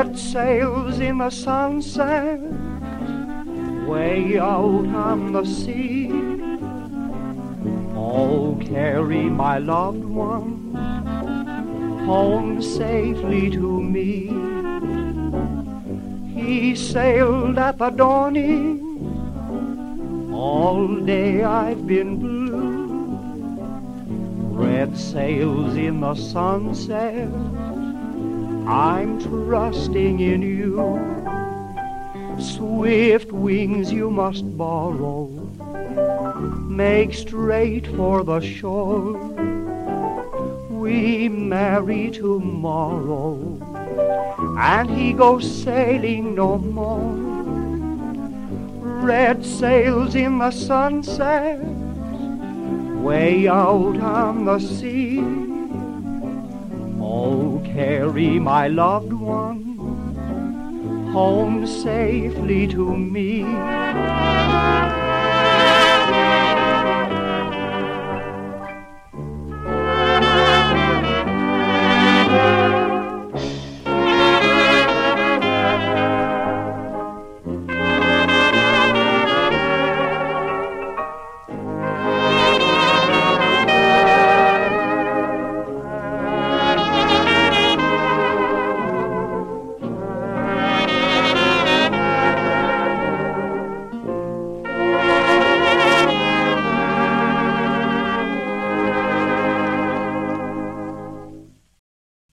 red sails in the sunset, way out on the sea. Oh, carry my loved one home safely to me. He sailed at the dawning, all day I've been blue. Red sails in the sunset, I'm trusting in you. Swift wings you must borrow, make straight for the shore. We marry tomorrow, and he goes sailing no more. Red sails in the sunset, way out on the sea. Oh, carry my loved one home safely to me.